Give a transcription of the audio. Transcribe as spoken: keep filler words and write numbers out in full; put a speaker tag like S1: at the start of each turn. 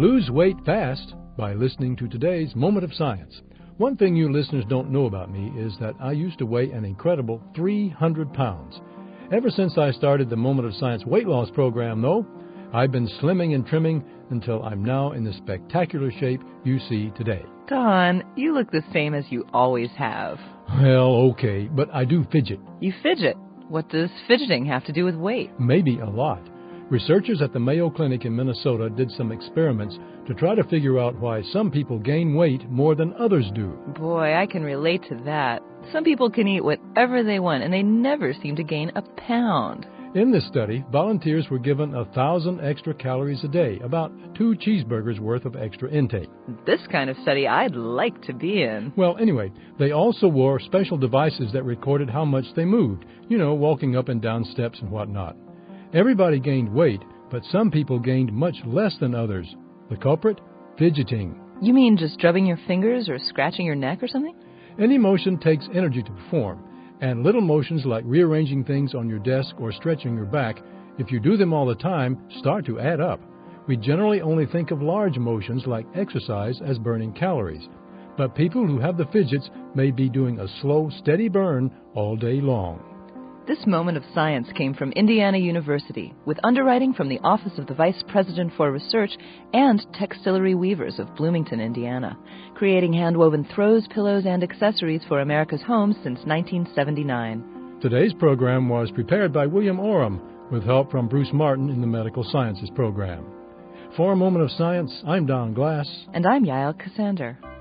S1: Lose weight fast by listening to today's Moment of Science. One thing you listeners don't know about me is that I used to weigh an incredible three hundred pounds. Ever since I started the Moment of Science weight loss program, though, I've been slimming and trimming until I'm now in the spectacular shape you see today.
S2: Don, you look the same as you always have.
S1: Well, okay, but I do fidget.
S2: You fidget? What does fidgeting have to do with weight?
S1: Maybe a lot. Researchers at the Mayo Clinic in Minnesota did some experiments to try to figure out why some people gain weight more than others do.
S2: Boy, I can relate to that. Some people can eat whatever they want, and they never seem to gain a pound.
S1: In this study, volunteers were given a thousand extra calories a day, about two cheeseburgers worth of extra intake.
S2: This kind of study I'd like to be in.
S1: Well, anyway, they also wore special devices that recorded how much they moved, you know, walking up and down steps and whatnot. Everybody gained weight, but some people gained much less than others. The culprit? Fidgeting.
S2: You mean just drubbing your fingers or scratching your neck or something?
S1: Any motion takes energy to perform, and little motions like rearranging things on your desk or stretching your back, if you do them all the time, start to add up. We generally only think of large motions like exercise as burning calories, but people who have the fidgets may be doing a slow, steady burn all day long.
S2: This Moment of Science came from Indiana University, with underwriting from the Office of the Vice President for Research and Textillery Weavers of Bloomington, Indiana, creating hand-woven throws, pillows, and accessories for America's homes since nineteen seventy-nine.
S1: Today's program was prepared by William Oram, with help from Bruce Martin in the Medical Sciences program. For a Moment of Science, I'm Don Glass.
S2: And I'm Yael Cassander.